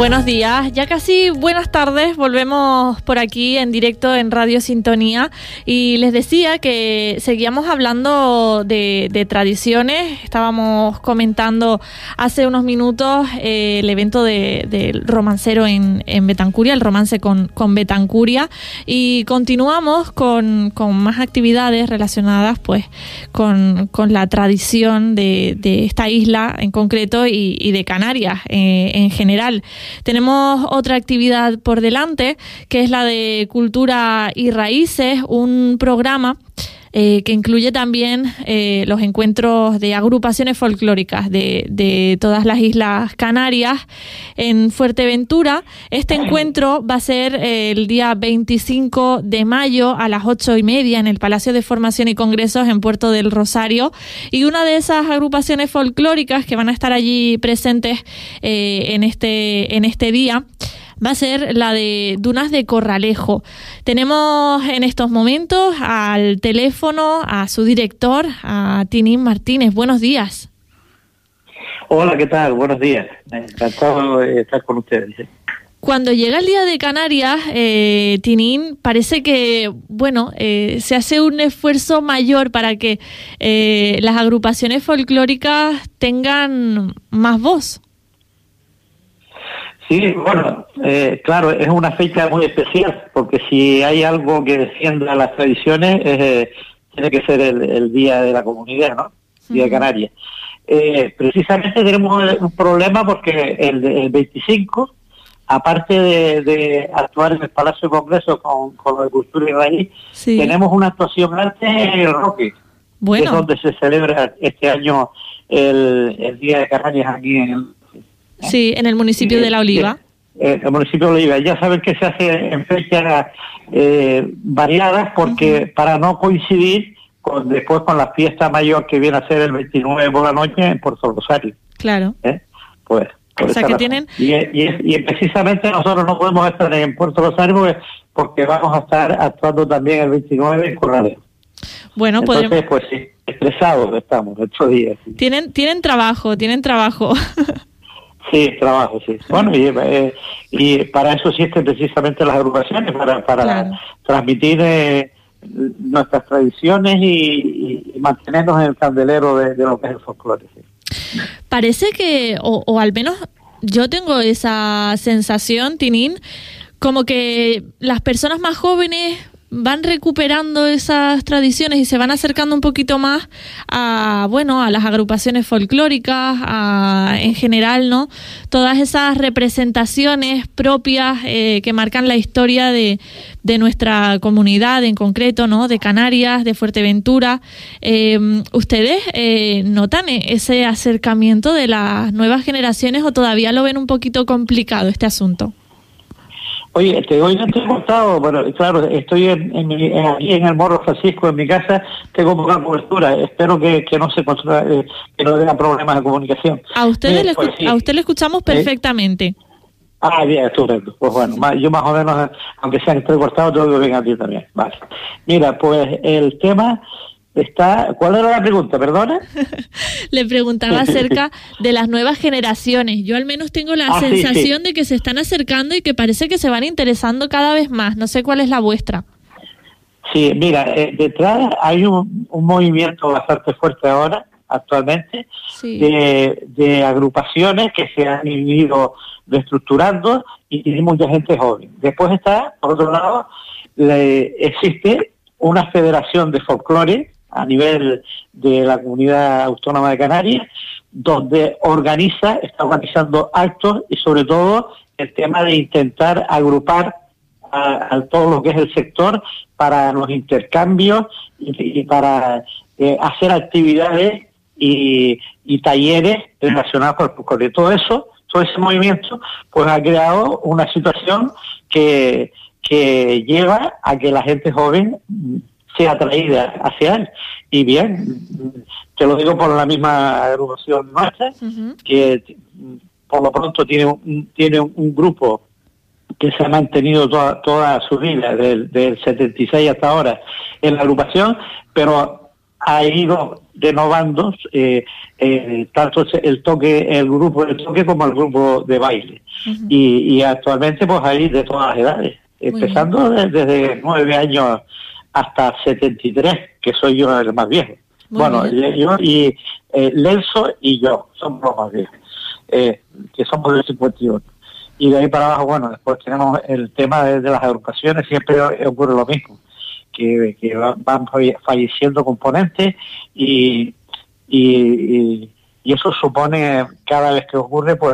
Buenos días, ya casi buenas tardes, volvemos por aquí en directo en Radio Sintonía y les decía que seguíamos hablando de tradiciones. Estábamos comentando hace unos minutos el evento del romancero en Betancuria, el romance con Betancuria, y continuamos con más actividades relacionadas pues con la tradición de esta isla en concreto y de Canarias en general. Tenemos otra actividad por delante, que es la de Cultura y Raíces, un programa que incluye también los encuentros de agrupaciones folclóricas de todas las Islas Canarias en Fuerteventura. Este encuentro va a ser el día 25 de mayo a las 8:30 en el Palacio de Formación y Congresos en Puerto del Rosario, y una de esas agrupaciones folclóricas que van a estar allí presentes en este día va a ser la de Dunas de Corralejo. Tenemos en estos momentos al teléfono a su director, a Tinín Martínez. Buenos días. Hola, ¿qué tal? Buenos días. Encantado de estar con ustedes. Cuando llega el Día de Canarias, Tinín, parece que, se hace un esfuerzo mayor para que las agrupaciones folclóricas tengan más voz. Sí, bueno, claro, es una fecha muy especial, porque si hay algo que defienda las tradiciones, tiene que ser el Día de la Comunidad, ¿no? Día de Canarias. Precisamente tenemos un problema porque el 25, aparte de actuar en el Palacio de Congreso con lo de Cultura y Raíz, sí, tenemos una actuación antes en el Roque, que es donde se celebra este año el Día de Canarias aquí Sí, en el municipio de La Oliva. El municipio de La Oliva. Ya saben que se hace en fechas variadas porque para no coincidir después con la fiesta mayor que viene a ser el 29 por la noche en Puerto Rosario. Claro. Pues, o sea que tienen... Y precisamente nosotros no podemos estar en Puerto Rosario porque vamos a estar actuando también el 29 en Corralejo. Bueno, entonces, pues sí, estresados estamos estos días. Sí. Tienen trabajo. Sí, trabajo, sí. Bueno, y para eso existen precisamente las agrupaciones, para claro, transmitir nuestras tradiciones y mantenernos en el candelero de lo que es el folclore. Sí. Parece que, o al menos yo tengo esa sensación, Tinín, como que las personas más jóvenes van recuperando esas tradiciones y se van acercando un poquito más a las agrupaciones folclóricas, en general, ¿no? Todas esas representaciones propias que marcan la historia de nuestra comunidad en concreto, ¿no? De Canarias, de Fuerteventura. ¿Ustedes notan ese acercamiento de las nuevas generaciones o todavía lo ven un poquito complicado este asunto? Oye, hoy no estoy cortado, pero claro, estoy aquí en el Morro Francisco, en mi casa, tengo poca cobertura. Espero que no se que no tenga problemas de comunicación. A usted le escuchamos perfectamente. Bien, estupendo. Pues bueno, yo más o menos, aunque sea que estoy cortado, te oigo bien a ti también. Vale. Mira, pues el tema está... ¿Cuál era la pregunta? ¿Perdona? Le preguntaba acerca de las nuevas generaciones. Yo al menos tengo la sensación de que se están acercando y que parece que se van interesando cada vez más. No sé cuál es la vuestra. Sí, mira, detrás hay un movimiento bastante fuerte ahora, actualmente, sí, de agrupaciones que se han ido reestructurando y tiene mucha gente joven. Después está, por otro lado, existe una federación de folclore a nivel de la Comunidad Autónoma de Canarias, donde está organizando actos y sobre todo el tema de intentar agrupar a todo lo que es el sector para los intercambios y para hacer actividades y talleres relacionados con el folclore. Todo ese movimiento pues ha creado una situación que lleva a que la gente joven sea atraída hacia él. Y bien, te lo digo por la misma agrupación nuestra, que por lo pronto tiene un grupo que se ha mantenido toda su vida, del 76 hasta ahora, en la agrupación, pero ha ido renovando tanto el grupo de toque como el grupo de baile. Y actualmente pues hay de todas las edades, empezando desde 9 años hasta 73, que soy yo el más viejo. Yo y Lenzo y yo somos los más viejos, que somos del 51. Y de ahí para abajo, bueno, después tenemos el tema de las agrupaciones, siempre ocurre lo mismo, que van falleciendo componentes y eso supone, cada vez que ocurre, pues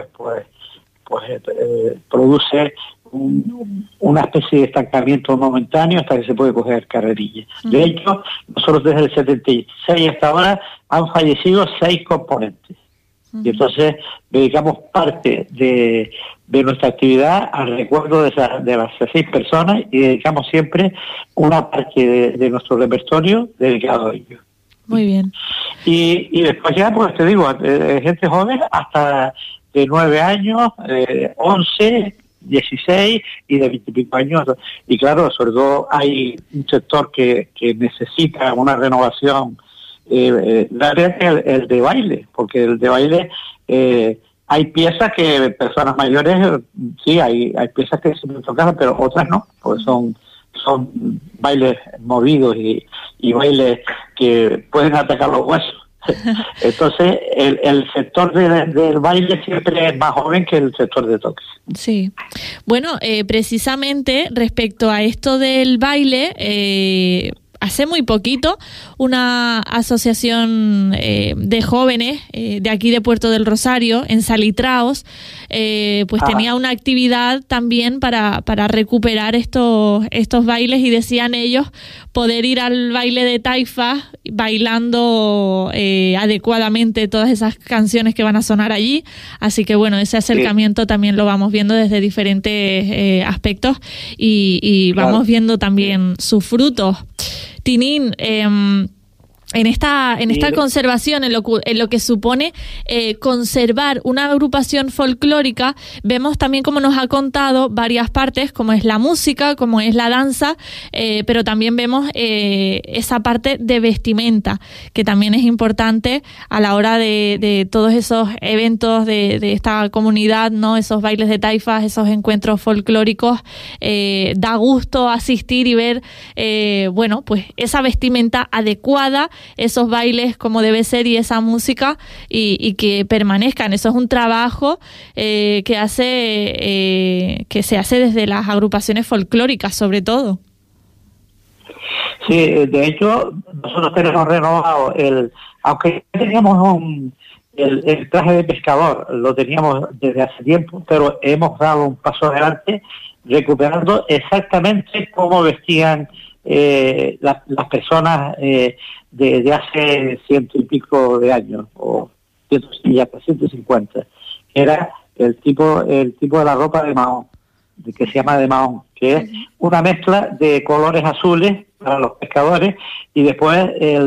produce una especie de estancamiento momentáneo hasta que se puede coger carrerilla. De hecho, nosotros desde el 76 hasta ahora han fallecido 6 componentes. Y entonces dedicamos parte de nuestra actividad al recuerdo de las 6 personas y dedicamos siempre una parte de nuestro repertorio dedicado a ellos. Muy bien. Y después ya, pues te digo, gente joven hasta de 9 años, 11, 16 y de 20 y pico años. Y claro, sobre todo hay un sector que necesita una renovación, el de baile, porque el de baile hay piezas que personas mayores, sí, hay piezas que se me tocan, pero otras no, porque son bailes movidos y bailes que pueden atacar los huesos. Entonces el sector del baile siempre es más joven que el sector de toque. Sí. Bueno, precisamente respecto a esto del baile, hace muy poquito una asociación de jóvenes de aquí de Puerto del Rosario, en Salitraos, tenía una actividad también para recuperar estos bailes, y decían ellos poder ir al baile de taifa bailando adecuadamente todas esas canciones que van a sonar allí. Así que bueno, ese acercamiento también lo vamos viendo desde diferentes aspectos y vamos viendo también sus frutos. Tinín, en esta conservación, en lo que supone conservar una agrupación folclórica, vemos también, como nos ha contado, varias partes, como es la música, como es la danza, pero también vemos esa parte de vestimenta, que también es importante a la hora de todos esos eventos de esta comunidad, ¿no? Esos bailes de taifas, esos encuentros folclóricos, da gusto asistir y ver, pues esa vestimenta adecuada, esos bailes como debe ser y esa música y que permanezcan. Eso es un trabajo que se hace desde las agrupaciones folclóricas, sobre todo. Sí, de hecho nosotros tenemos renovado aunque teníamos el traje de pescador, lo teníamos desde hace tiempo, pero hemos dado un paso adelante recuperando exactamente cómo vestían las personas de hace 100 y pico de años, o 150, era el tipo de la ropa de mahón, que se llama de mahón, que es una mezcla de colores azules para los pescadores, y después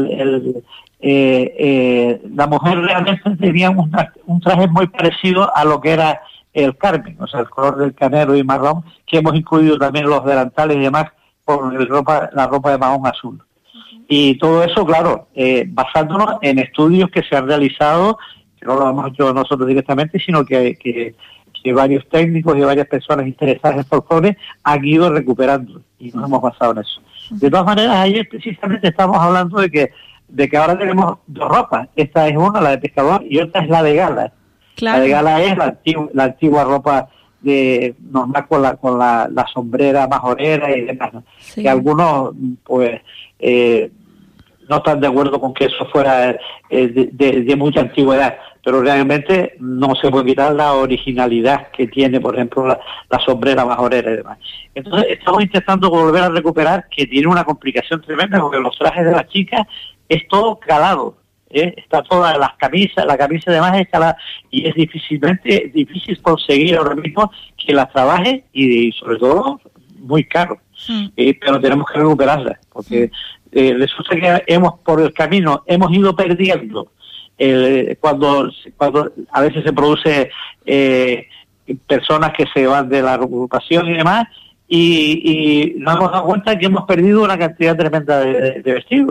la mujer realmente tenía un traje muy parecido a lo que era el carmen, o sea, el color del canelo y marrón, que hemos incluido también los delantales y demás por la ropa de mahón azul. Y todo eso, claro, basándonos en estudios que se han realizado, que no lo hemos hecho nosotros directamente, sino que varios técnicos y varias personas interesadas en folclore han ido recuperando, y nos hemos basado en eso. De todas maneras, ayer precisamente estamos hablando de que ahora tenemos 2 ropas. Esta es una, la de pescador, y otra es la de gala. Claro. La de gala es la antigua ropa normal con la sombrera majorera y demás, ¿no? Sí. Que algunos pues no están de acuerdo con que eso fuera de mucha antigüedad, pero realmente no se puede quitar la originalidad que tiene, por ejemplo, la sombrera majorera y demás. Entonces estamos intentando volver a recuperar, que tiene una complicación tremenda, porque los trajes de las chicas es todo calado. Está toda la camisa además es calada, y es difícil conseguir ahora mismo que las trabaje, y sobre todo muy caro. Pero tenemos que recuperarlas, porque resulta que por el camino hemos ido perdiendo cuando a veces se produce personas que se van de la agrupación y demás, y nos hemos dado cuenta que hemos perdido una cantidad tremenda de vestidos.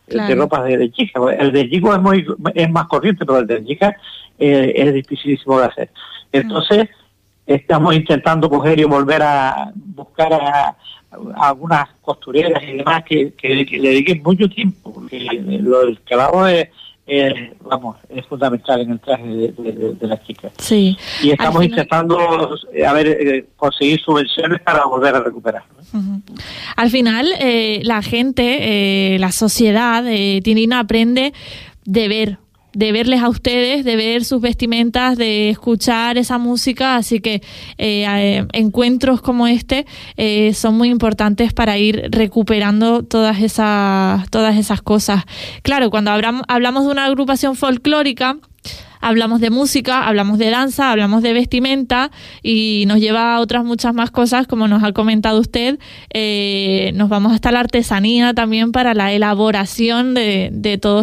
de ropas de chica. El de chico es más corriente, pero el de chica es dificilísimo de hacer. Entonces, estamos intentando coger y volver a buscar a algunas costureras y demás que le dediquen mucho tiempo, porque lo del calado es fundamental en el traje de las chicas. Sí. Y estamos intentando conseguir subvenciones para volver a recuperarlo. Uh-huh. Al final, la gente, la sociedad, Tinina, aprende de verles a ustedes, de ver sus vestimentas, de escuchar esa música, así que encuentros como este son muy importantes para ir recuperando todas esas cosas. Claro, cuando hablamos de una agrupación folclórica, hablamos de música, hablamos de danza, hablamos de vestimenta y nos lleva a otras muchas más cosas, como nos ha comentado usted. Nos vamos hasta la artesanía también para la elaboración de todos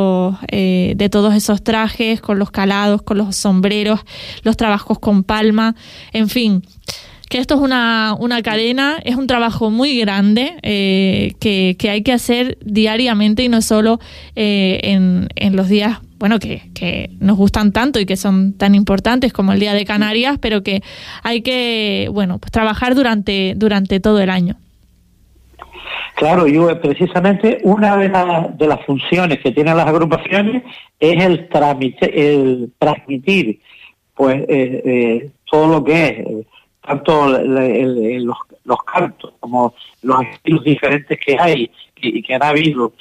esos trajes, con los calados, con los sombreros, los trabajos con palma, en fin. Que esto es una cadena, es un trabajo muy grande que hay que hacer diariamente y no solo en los días que nos gustan tanto y que son tan importantes como el Día de Canarias, pero que hay que pues trabajar durante todo el año. Claro, yo precisamente una de las funciones que tienen las agrupaciones es el transmitir pues todo lo que es tanto los cantos como los estilos diferentes que hay y que han habido,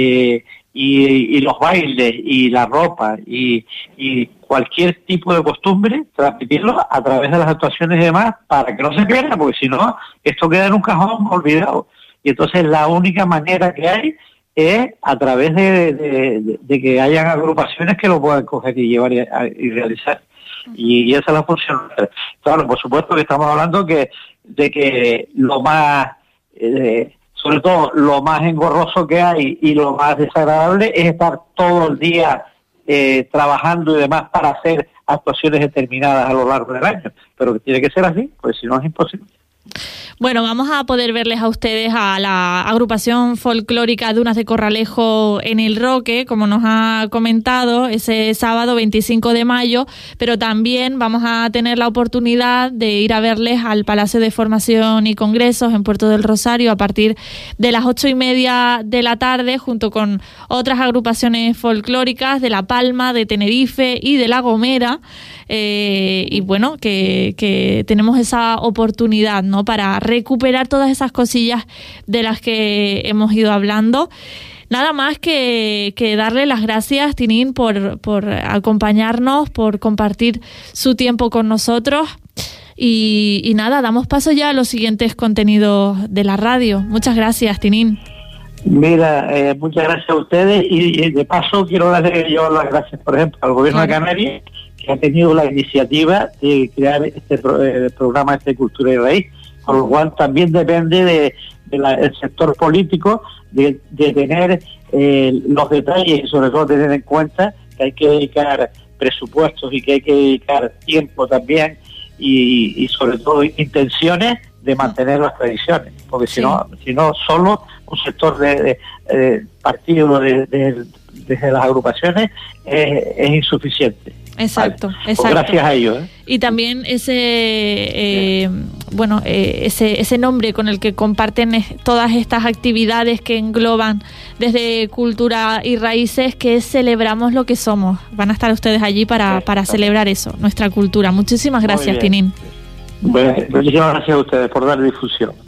y los bailes y la ropa y cualquier tipo de costumbre, transmitirlo a través de las actuaciones y demás para que no se pierda, porque si no, esto queda en un cajón olvidado. Y entonces la única manera que hay es a través de que hayan agrupaciones que lo puedan coger y llevar y realizar. Y esa es la función. Claro, por supuesto que estamos hablando de que lo más, sobre todo lo más engorroso que hay y lo más desagradable es estar todo el día trabajando y demás para hacer actuaciones determinadas a lo largo del año. Pero que tiene que ser así, pues si no es imposible. Bueno, vamos a poder verles a ustedes a la agrupación folclórica Dunas de Corralejo en El Roque, como nos ha comentado, ese sábado 25 de mayo, pero también vamos a tener la oportunidad de ir a verles al Palacio de Formación y Congresos en Puerto del Rosario a partir de las 8:30 de la tarde, junto con otras agrupaciones folclóricas de La Palma, de Tenerife y de La Gomera. Y bueno, que tenemos esa oportunidad, ¿no?, para recuperar todas esas cosillas de las que hemos ido hablando. Nada más que darle las gracias, Tinín, por acompañarnos, por compartir su tiempo con nosotros. Y nada, damos paso ya a los siguientes contenidos de la radio. Muchas gracias, Tinín. Mira, muchas gracias a ustedes y de paso quiero darle yo las gracias, por ejemplo, al Gobierno de Canarias, que ha tenido la iniciativa de crear este programa de Cultura y Raíz, con lo cual también depende del sector político de tener los detalles y sobre todo tener en cuenta que hay que dedicar presupuestos y que hay que dedicar tiempo también y sobre todo intenciones de mantener las tradiciones, porque si no solo un sector de partido desde las agrupaciones es insuficiente. Exacto, vale. Exacto. Pues gracias a ellos. Y también ese nombre con el que comparten todas estas actividades que engloban desde Cultura y Raíces, que es Celebramos lo que somos. Van a estar ustedes allí para celebrar eso, nuestra cultura. Muchísimas gracias, Tinín. Bueno, muchísimas gracias a ustedes por dar difusión.